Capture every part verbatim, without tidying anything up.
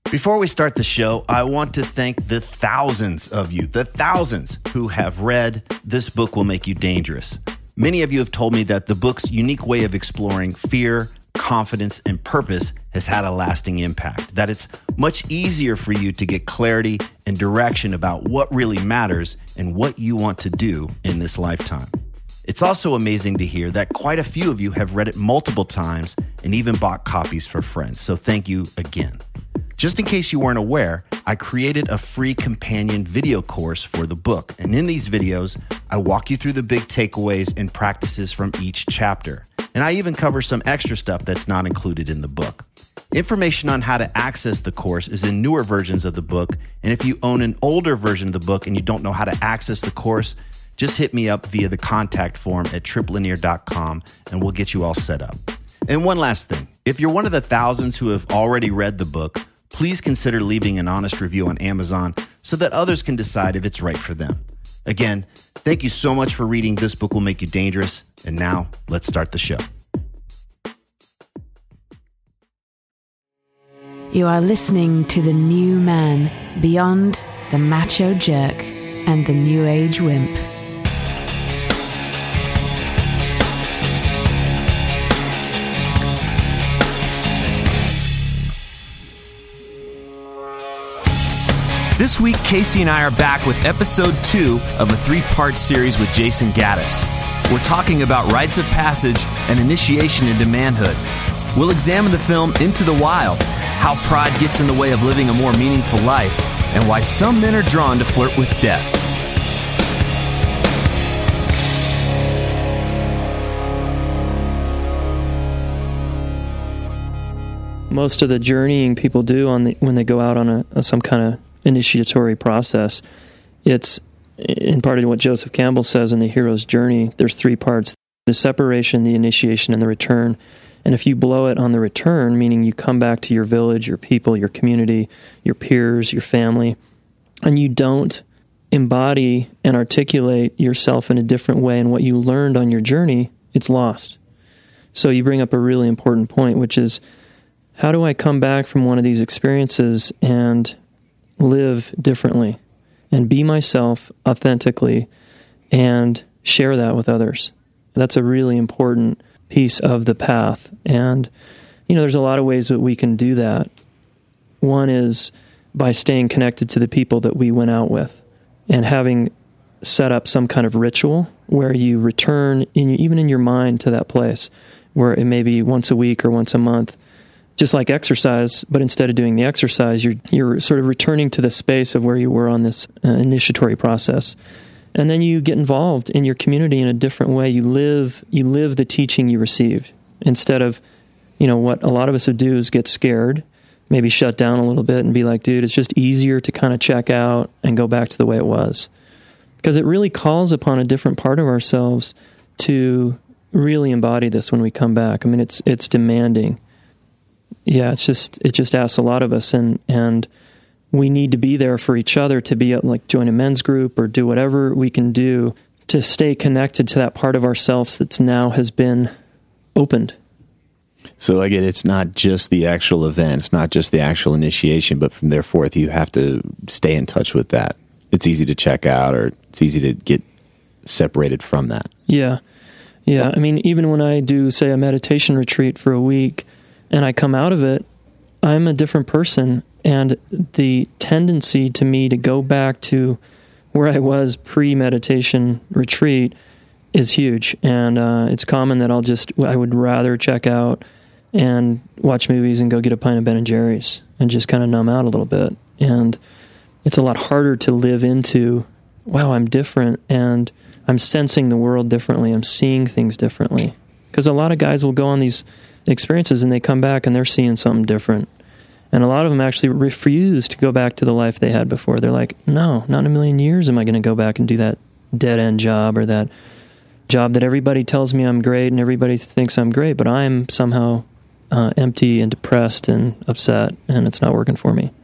Before we start the show, I want to thank the thousands of you, the thousands who have read This Book Will Make You Dangerous. Many of you have told me that the book's unique way of exploring fear, confidence, and purpose has had a lasting impact, that it's much easier for you to get clarity and direction about what really matters and what you want to do in this lifetime. It's also amazing to hear that quite a few of you have read it multiple times and even bought copies for friends, so thank you again. Just in case you weren't aware, I created a free companion video course for the book. And in these videos, I walk you through the big takeaways and practices from each chapter. And I even cover some extra stuff that's not included in the book. Information on how to access the course is in newer versions of the book. And if you own an older version of the book and you don't know how to access the course, just hit me up via the contact form at trip linear dot com and we'll get you all set up. And one last thing, if you're one of the thousands who have already read the book, please consider leaving an honest review on Amazon so that others can decide if it's right for them. Again, thank you so much for reading This Book Will Make You Dangerous. And now, let's start the show. You are listening to The New Man, Beyond the Macho Jerk and the New Age Wimp. This week, Casey and I are back with episode two of a three-part series with Jason Gaddis. We're talking about rites of passage and initiation into manhood. We'll examine the film Into the Wild, how pride gets in the way of living a more meaningful life, and why some men are drawn to flirt with death. Most of the journeying people do on the, when they go out on a, a some kind of initiatory process, it's in part of what Joseph Campbell says in The Hero's Journey. There's three parts: the separation, the initiation, and the return. And if you blow it on the return, meaning you come back to your village, your people, your community, your peers, your family, and you don't embody and articulate yourself in a different way and what you learned on your journey, it's lost. So you bring up a really important point, which is, how do I come back from one of these experiences and live differently and be myself authentically and share that with others? That's a really important piece of the path. And, you know, there's a lot of ways that we can do that. One is by staying connected to the people that we went out with and having set up some kind of ritual where you return, in, even in your mind, to that place, where it may be once a week or once a month. Just like exercise, but instead of doing the exercise, you're you're sort of returning to the space of where you were on this uh, initiatory process. And then you get involved in your community in a different way. You live you live the teaching you received, instead of, you know, what a lot of us would do is get scared, maybe shut down a little bit and be like, dude, it's just easier to kind of check out and go back to the way it was. Because it really calls upon a different part of ourselves to really embody this when we come back. I mean, it's it's demanding. Yeah, it's just it just asks a lot of us, and and we need to be there for each other, to be like join a men's group or do whatever we can do to stay connected to that part of ourselves that's now has been opened. So again, it's not just the actual event, it's not just the actual initiation, but from there forth, you have to stay in touch with that. It's easy to check out, or it's easy to get separated from that. Yeah, yeah. I mean, even when I do, say, a meditation retreat for a week, and I come out of it, I'm a different person. And the tendency to me to go back to where I was pre-meditation retreat is huge. And uh, it's common that I'll just, I would rather check out and watch movies and go get a pint of Ben and Jerry's and just kind of numb out a little bit. And it's a lot harder to live into, wow, I'm different and I'm sensing the world differently. I'm seeing things differently. Because a lot of guys will go on these experiences and they come back and they're seeing something different. And a lot of them actually refuse to go back to the life they had before. They're like, no, not in a million years am I going to go back and do that dead-end job or that job that everybody tells me I'm great and everybody thinks I'm great, but I'm somehow uh, empty and depressed and upset, and it's not working for me.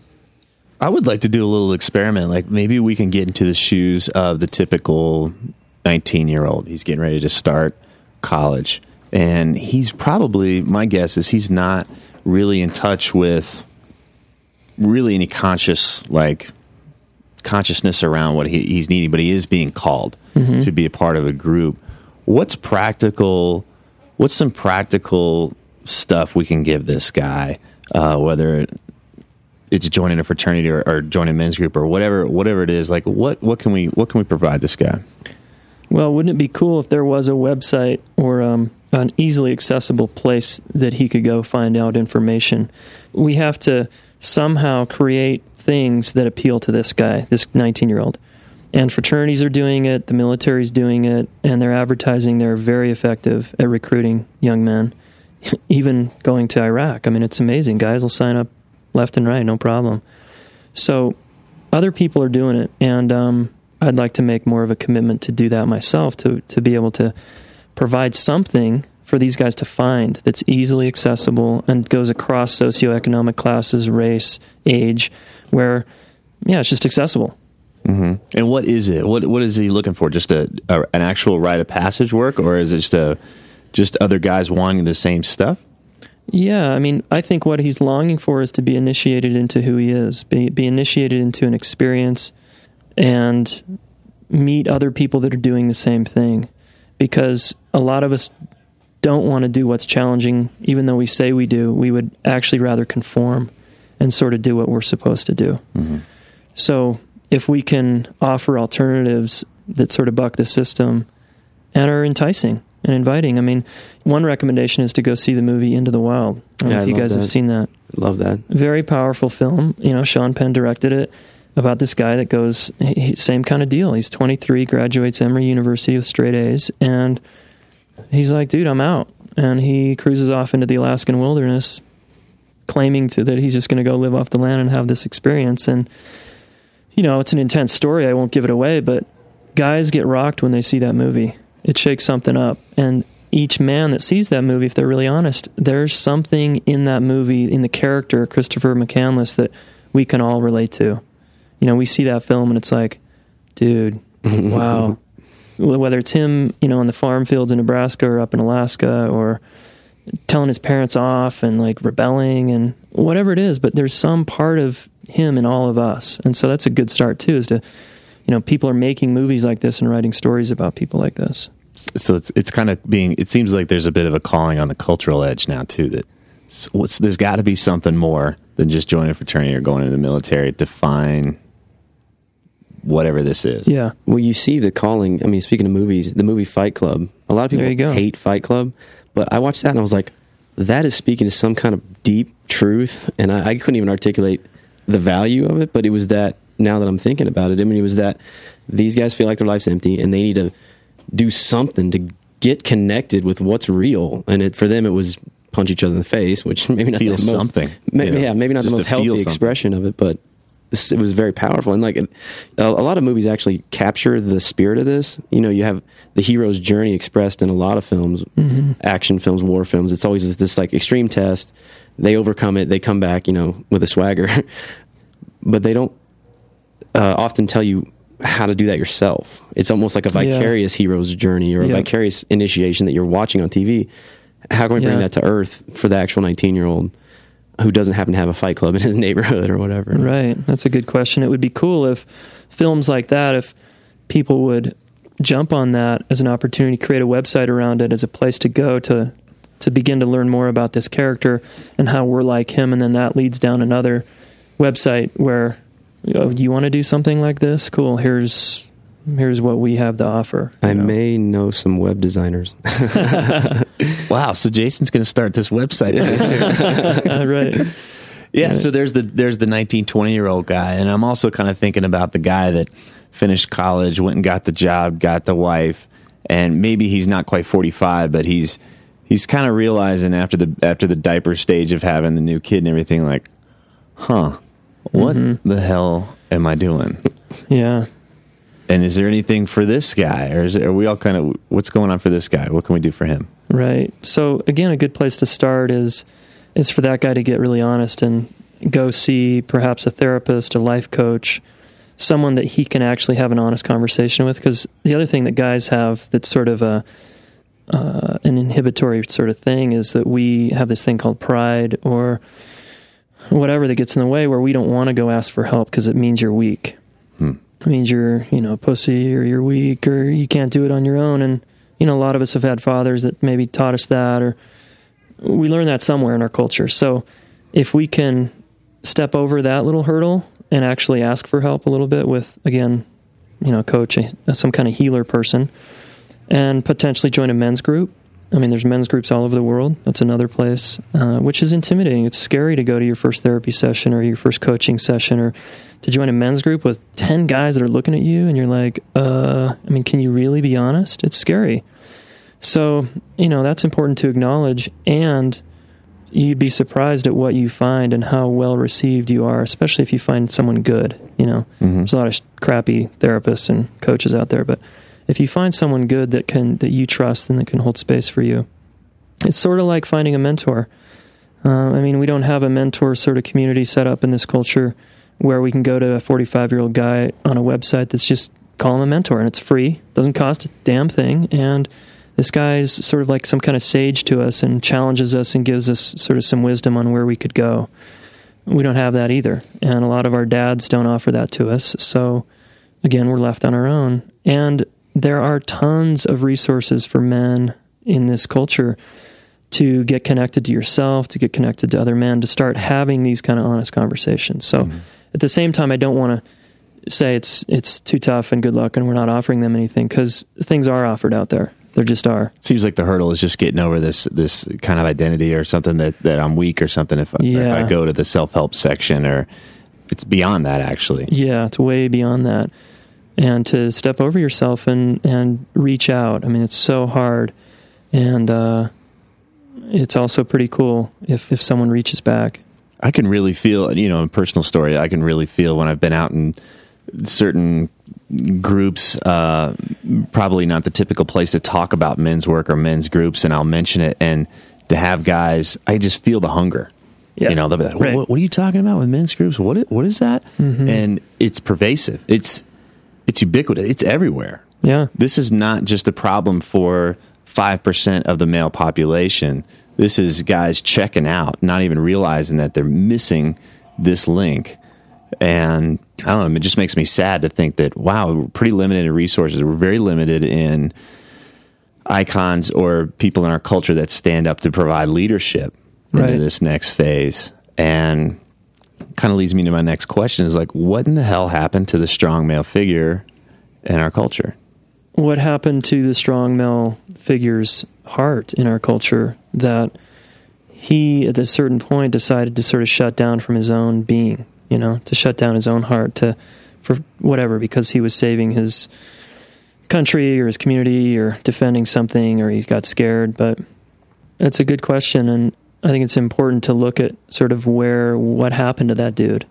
I would like to do a little experiment. Like, maybe we can get into the shoes of the typical nineteen-year-old. He's getting ready to start college. And he's probably, my guess is he's not really in touch with really any conscious like consciousness around what he, he's needing, but he is being called mm-hmm. to be a part of a group. What's practical? What's some practical stuff we can give this guy, uh, whether it's joining a fraternity or, or joining a men's group or whatever, whatever it is? Like, what what can we what can we provide this guy? Well, wouldn't it be cool if there was a website or um, an easily accessible place that he could go find out information? We have to somehow create things that appeal to this guy, this nineteen-year-old. And fraternities are doing it, the military's doing it, and they're advertising they're very effective at recruiting young men, even going to Iraq. I mean, it's amazing. Guys will sign up left and right, no problem. So other people are doing it, and um, I'd like to make more of a commitment to do that myself, to to be able to provide something for these guys to find that's easily accessible and goes across socioeconomic classes, race, age, where, yeah, it's just accessible. Mm-hmm. And what is it? What What is he looking for? Just a, a an actual rite of passage work, or is it just a just other guys wanting the same stuff? Yeah, I mean, I think what he's longing for is to be initiated into who he is, be, be initiated into an experience, and meet other people that are doing the same thing. Because a lot of us don't want to do what's challenging, even though we say we do. We would actually rather conform and sort of do what we're supposed to do. Mm-hmm. So if we can offer alternatives that sort of buck the system and are enticing and inviting. I mean, one recommendation is to go see the movie Into the Wild. I don't yeah, know if I you guys that. have seen that. Love that. Very powerful film. You know, Sean Penn directed it, about this guy that goes, he, same kind of deal. He's twenty-three, graduates Emory University with straight A's, and he's like, dude, I'm out. And he cruises off into the Alaskan wilderness, claiming to that he's just going to go live off the land and have this experience. And, you know, it's an intense story. I won't give it away, but guys get rocked when they see that movie. It shakes something up. And each man that sees that movie, if they're really honest, there's something in that movie, in the character, Christopher McCandless, that we can all relate to. You know, we see that film and it's like, dude, wow. Whether it's him, you know, in the farm fields in Nebraska or up in Alaska, or telling his parents off and like rebelling and whatever it is, but there's some part of him in all of us. And so that's a good start too, is to, you know, people are making movies like this and writing stories about people like this. So it's it's kind of being, it seems like there's a bit of a calling on the cultural edge now too, that what's, there's got to be something more than just joining a fraternity or going into the military to find whatever this is. Yeah. Well, you see the calling. I mean, speaking of movies, the movie Fight Club. A lot of people hate Fight Club, but I watched that and I was like, that is speaking to some kind of deep truth, and I, I couldn't even articulate the value of it, but it was that, now that I'm thinking about it, I mean, it was that these guys feel like their life's empty and they need to do something to get connected with what's real. And it, for them, it was punch each other in the face, which maybe not feel the most, something. Maybe, you know, yeah, maybe not the most healthy expression of it, but it was very powerful. And like a, a lot of movies actually capture the spirit of this. You know, you have the hero's journey expressed in a lot of films, mm-hmm. action films, war films. It's always this, this like extreme test. They overcome it. They come back, you know, with a swagger, but they don't uh, often tell you how to do that yourself. It's almost like a vicarious yeah. hero's journey or a yeah. vicarious initiation that you're watching on T V. How can we bring yeah. that to earth for the actual nineteen-year-old who doesn't happen to have a fight club in his neighborhood or whatever? Right. That's a good question. It would be cool if films like that, if people would jump on that as an opportunity, create a website around it as a place to go to to begin to learn more about this character and how we're like him, and then that leads down another website where, oh, you want to do something like this? Cool. Here's here's what we have to offer. I know? may know some web designers. Wow, so Jason's going to start this website. Right. Yeah, right. So there's the there's the nineteen, twenty-year-old guy, and I'm also kind of thinking about the guy that finished college, went and got the job, got the wife, and maybe he's not quite forty-five, but he's he's kind of realizing after the after the diaper stage of having the new kid and everything, like, huh, what mm-hmm. the hell am I doing? Yeah. And is there anything for this guy, or is it, are we all kind of, what's going on for this guy? What can we do for him? Right. So again, a good place to start is is for that guy to get really honest and go see perhaps a therapist, a life coach, someone that he can actually have an honest conversation with. Because the other thing that guys have that's sort of a uh, an inhibitory sort of thing is that we have this thing called pride, or whatever that gets in the way where we don't want to go ask for help because it means you're weak. Hmm. It means you're, you know, a pussy or you're weak or you can't do it on your own. And, you know, a lot of us have had fathers that maybe taught us that, or we learned that somewhere in our culture. So if we can step over that little hurdle and actually ask for help a little bit with, again, you know, a coach, a, some kind of healer person, and potentially join a men's group. I mean, there's men's groups all over the world. That's another place, uh, which is intimidating. It's scary to go to your first therapy session or your first coaching session, or to join a men's group with ten guys that are looking at you and you're like, uh, I mean, can you really be honest? It's scary. So, you know, that's important to acknowledge, and you'd be surprised at what you find and how well received you are, especially if you find someone good. You know, mm-hmm. There's a lot of crappy therapists and coaches out there, but if you find someone good that can, that you trust and that can hold space for you, it's sort of like finding a mentor. Uh, I mean, we don't have a mentor sort of community set up in this culture where we can go to a forty-five-year-old guy on a website that's just call him a mentor, and it's free, doesn't cost a damn thing, and this guy's sort of like some kind of sage to us and challenges us and gives us sort of some wisdom on where we could go. We don't have that either, and a lot of our dads don't offer that to us. So, again, we're left on our own. And there are tons of resources for men in this culture to get connected to yourself, to get connected to other men, to start having these kind of honest conversations. So, mm-hmm. At the same time, I don't want to say it's it's too tough and good luck and we're not offering them anything, because things are offered out there. There just are. Seems like the hurdle is just getting over this this kind of identity or something that, that I'm weak or something if, yeah. if I go to the self-help section, or it's beyond that, actually. Yeah, it's way beyond that. And to step over yourself and, and reach out. I mean, it's so hard. And uh, it's also pretty cool if, if someone reaches back. I can really feel, you know, a personal story, I can really feel when I've been out in certain groups, uh, probably not the typical place to talk about men's work or men's groups, and I'll mention it, and to have guys, I just feel the hunger. Yeah. You know, they'll be like, right. what, what are you talking about with men's groups? What is, what is that? Mm-hmm. And it's pervasive. It's it's ubiquitous. It's everywhere. Yeah. This is not just a problem for five percent of the male population. This is guys checking out, not even realizing that they're missing this link. And I don't know, it just makes me sad to think that, wow, we're pretty limited in resources. We're very limited in icons or people in our culture that stand up to provide leadership right. into this next phase. And kind of leads me to my next question is like, what in the hell happened to the strong male figure in our culture? What happened to the strong male figure's heart in our culture that he, at a certain point, decided to sort of shut down from his own being, you know, to shut down his own heart to, for whatever, because he was saving his country or his community or defending something, or he got scared. But it's a good question, and I think it's important to look at sort of where, what happened to that dude.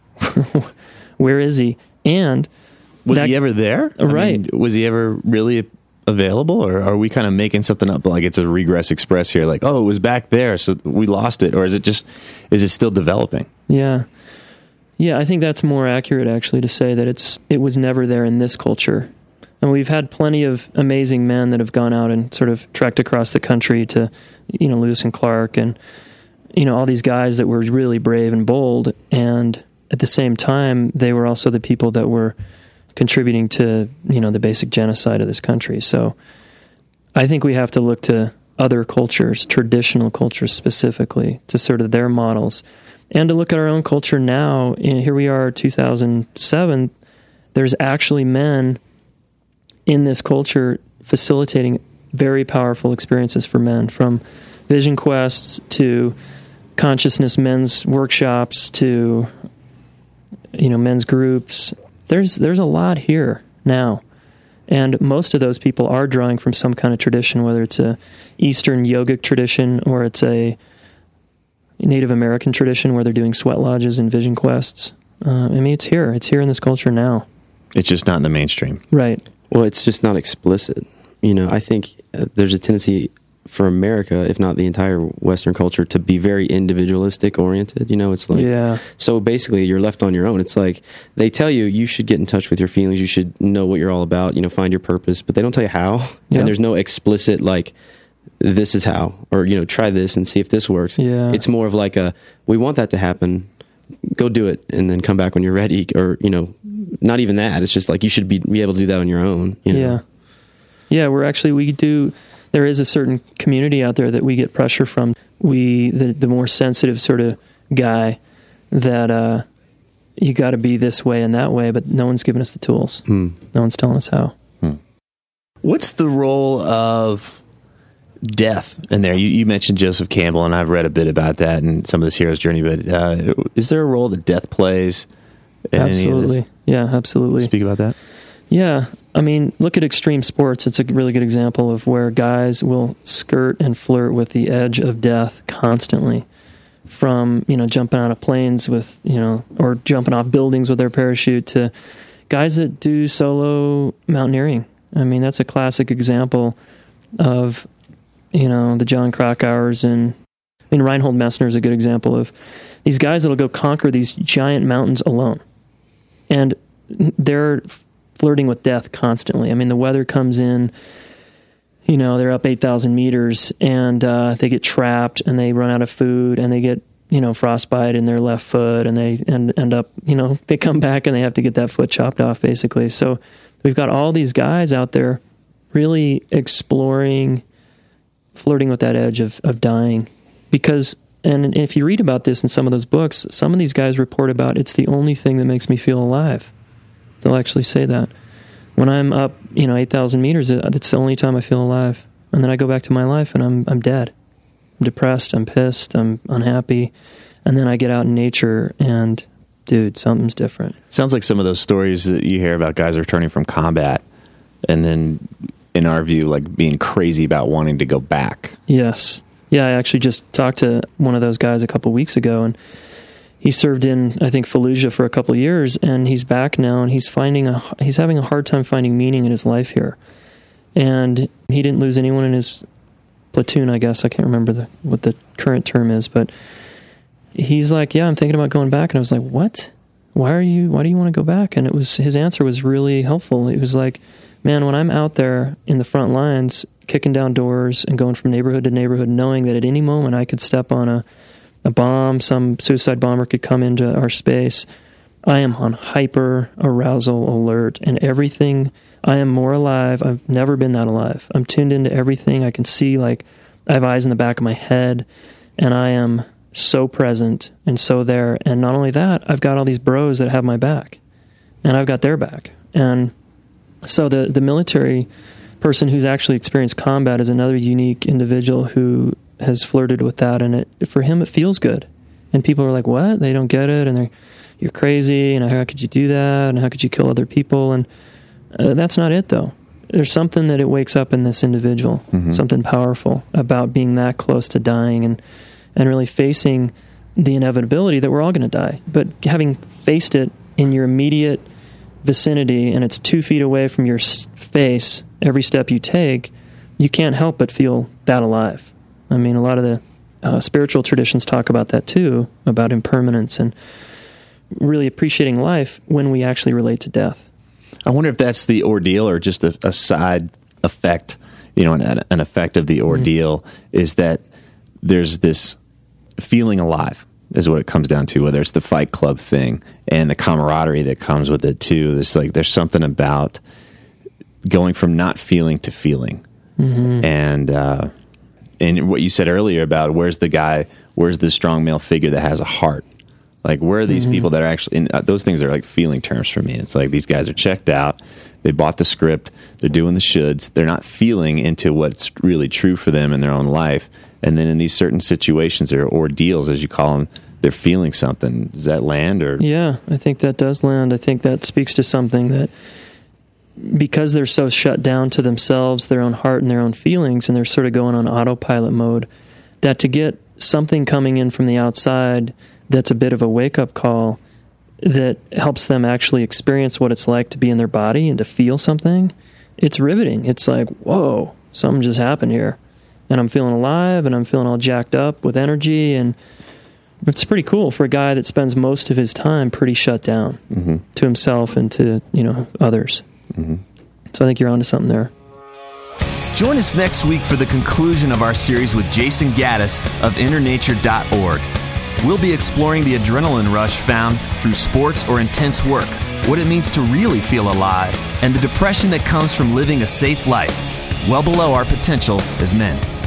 Where is he? And was that, he ever there? Right. I mean, was he ever really available, or are we kind of making something up like it's a Regress Express here, like, oh, it was back there, so we lost it? Or is it just, is it still developing? Yeah. Yeah, I think that's more accurate, actually, to say that it's it was never there in this culture. And we've had plenty of amazing men that have gone out and sort of trekked across the country to, you know, Lewis and Clark and, you know, all these guys that were really brave and bold. And at the same time, they were also the people that were contributing to, you know, the basic genocide of this country. So I think we have to look to other cultures, traditional cultures specifically, to sort of their models, and to look at our own culture now. Here we are, two thousand seven, there's actually men in this culture facilitating very powerful experiences for men, from vision quests to consciousness men's workshops to, you know, men's groups. There's there's a lot here now. And most of those people are drawing from some kind of tradition, whether it's a Eastern yogic tradition or it's a Native American tradition where they're doing sweat lodges and vision quests. Uh, I mean, it's here. It's here in this culture now. It's just not in the mainstream. Right. Well, it's just not explicit. You know, I think uh, there's a tendency for America, if not the entire Western culture, to be very individualistic oriented. You know, it's like, yeah. So basically you're left on your own. It's like they tell you you should get in touch with your feelings. You should know what you're all about, you know, find your purpose, but they don't tell you how. Yeah. And there's no explicit, like, this is how, or, you know, try this and see if this works. Yeah. It's more of like a, we want that to happen, go do it, and then come back when you're ready. Or, you know, not even that. It's just like you should be, be able to do that on your own. You know? Yeah. Yeah, we're actually, we do, there is a certain community out there that we get pressure from. We, the, the more sensitive sort of guy that uh, you got to be this way and that way, but no one's giving us the tools. Hmm. No one's telling us how. Hmm. What's the role of death in there? You, you mentioned Joseph Campbell, and I've read a bit about that and some of this hero's journey, but uh, is there a role that death plays in Absolutely. any of this? Yeah, absolutely. Speak about that. Yeah. I mean, look at extreme sports. It's a really good example of where guys will skirt and flirt with the edge of death constantly. From, you know, jumping out of planes with, you know, or jumping off buildings with their parachute to guys that do solo mountaineering. I mean, that's a classic example of, you know, the John Krakauers, and I mean, Reinhold Messner is a good example of these guys that'll go conquer these giant mountains alone. And they're flirting with death constantly. I mean, the weather comes in, you know, they're up eight thousand meters, and uh, they get trapped, and they run out of food, and they get, you know, frostbite in their left foot, and they end, end up, you know, they come back and they have to get that foot chopped off, basically. So we've got all these guys out there really exploring, flirting with that edge of, of dying. Because, and if you read about this in some of those books, some of these guys report about, it's the only thing that makes me feel alive. They'll actually say that. When I'm up, you know, eight thousand meters, that's the only time I feel alive. And then I go back to my life and I'm I'm dead. I'm depressed, I'm pissed, I'm unhappy. And then I get out in nature and, dude, something's different. Sounds like some of those stories that you hear about guys returning from combat and then, in our view, like being crazy about wanting to go back. Yes. Yeah, I actually just talked to one of those guys a couple weeks ago, and he served in, I think, Fallujah for a couple of years, and he's back now, and he's finding a he's having a hard time finding meaning in his life here. And he didn't lose anyone in his platoon, I guess. I can't remember the, what the current term is, but he's like, yeah, I'm thinking about going back. And I was like, what? Why are you, why do you want to go back? And it was, his answer was really helpful. It was like, man, when I'm out there in the front lines, kicking down doors and going from neighborhood to neighborhood, knowing that at any moment I could step on a, a bomb, some suicide bomber could come into our space, I am on hyper arousal alert, and everything, I am more alive. I've never been that alive. I'm tuned into everything. I can see, like, I have eyes in the back of my head, and I am so present and so there. And not only that, I've got all these bros that have my back, and I've got their back. And so the, the military person who's actually experienced combat is another unique individual who has flirted with that, and it, for him, it feels good. And people are like, what? They don't get it, and they're, you're crazy, and how could you do that, and how could you kill other people? And uh, that's not it, though. There's something that it wakes up in this individual, mm-hmm. something powerful about being that close to dying and, and really facing the inevitability that we're all going to die. But having faced it in your immediate vicinity, and it's two feet away from your face every step you take, you can't help but feel that alive. I mean, a lot of the uh, spiritual traditions talk about that too, about impermanence and really appreciating life when we actually relate to death. I wonder if that's the ordeal or just a, a side effect, you know, an, an effect of the ordeal mm-hmm. is that there's this feeling alive is what it comes down to, whether it's the Fight Club thing and the camaraderie that comes with it too. There's like, there's something about going from not feeling to feeling. Mm-hmm. And, uh, and what you said earlier about where's the guy, where's the strong male figure that has a heart? Like, where are these mm-hmm. people that are actually, in, uh, those things are like feeling terms for me. It's like these guys are checked out, they bought the script, they're doing the shoulds, they're not feeling into what's really true for them in their own life. And then in these certain situations or ordeals, as you call them, they're feeling something. Does that land? Or yeah, I think that does land. I think that speaks to something that, because they're so shut down to themselves, their own heart and their own feelings, and they're sort of going on autopilot mode, that to get something coming in from the outside that's a bit of a wake-up call that helps them actually experience what it's like to be in their body and to feel something, it's riveting. It's like, whoa, something just happened here. And I'm feeling alive, and I'm feeling all jacked up with energy, and it's pretty cool for a guy that spends most of his time pretty shut down mm-hmm. to himself and to, you know, others. Mm-hmm. So I think you're onto something there. Join us next week for the conclusion of our series with Jason Gaddis of inner nature dot org. We'll be exploring the adrenaline rush found through sports or intense work, what it means to really feel alive, and the depression that comes from living a safe life, well below our potential as men.